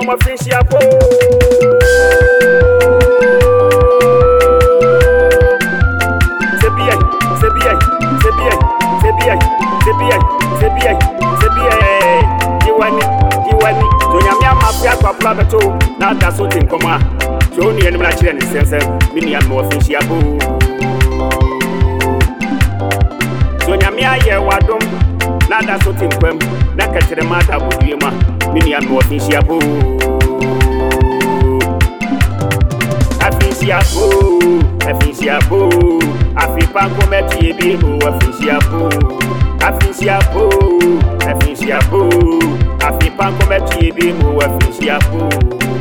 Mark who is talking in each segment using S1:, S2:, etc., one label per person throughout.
S1: my fish ya po. Now that's what in command. Johnny and Matchin and Sense, many and more fish ya po. So Yamia, Wadom, now that's what in Quem, Naka to the matter with Yama, many and more fish ya po. I fish ya po, I feel Panko Meti, a fish ya po. I fish ya po, I feel Panko Meti, a fish ya po.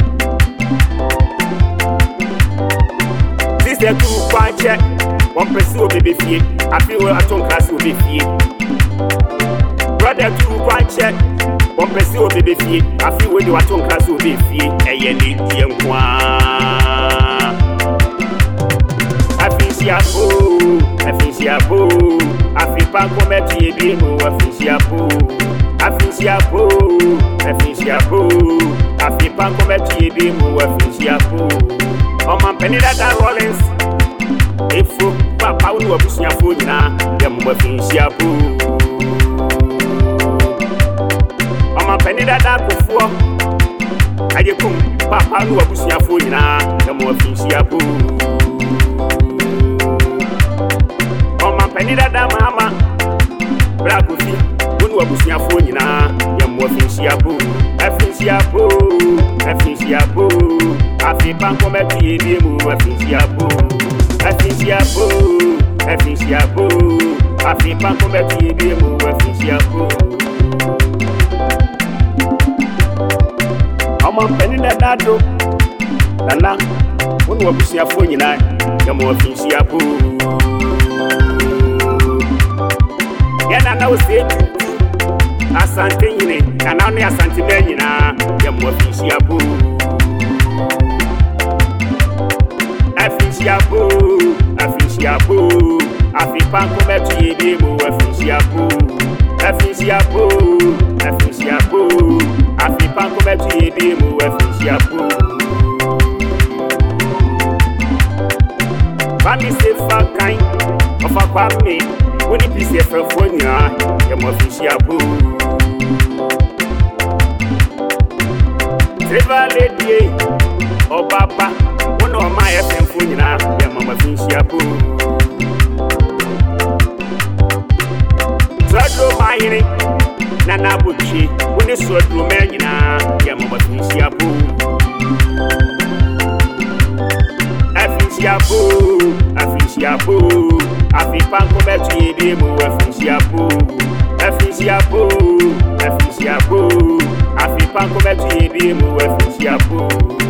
S1: This is 2 point check. 1 person will be feet. I feel a tongue class will be feet. Brother 2 point check. 1 person will be feet. I feel when you are tongue class will be feet. And you need young one. I fish ya po. I feel Panko Meti, a fish ya po. I fish ya po. I feel Panko Meti, a fish ya po. My penny that Rollins. If Papa will push your food now, you're more fish ya po. My penny that before I come, Papa will push your food now, you're more fish ya po. My penny that Mama Black with you, who will push your food now, you're more fish ya po. I fish ya po. I feel Panko Meti, a fish ya po. I fish ya po. I feel Panko Meti, a fish ya po. I'm a penny that do. Nana, when we push your phone, you more fish ya po. Yeah, I know it. Asante yine, and only Asante Benina, you're more fish ya po. I fish ya po. I feel Panko Meti, a fish ya po. I fish ya po. I feel Panko Meti, a fish ya po. Bami say for kind of a kwame, when it is a phone, you're more fish ya po. Trevor Lady, oh Papa, one of my FM phone, you're Mama fish ya po. Trado Mayne, Nana Buchi, when it's so true, man, you're Mama fish ya po. I fish ya po. I feel Panko Meti, a fish ya po. I fish ya po. I feel Panko Meti, a fish ya po.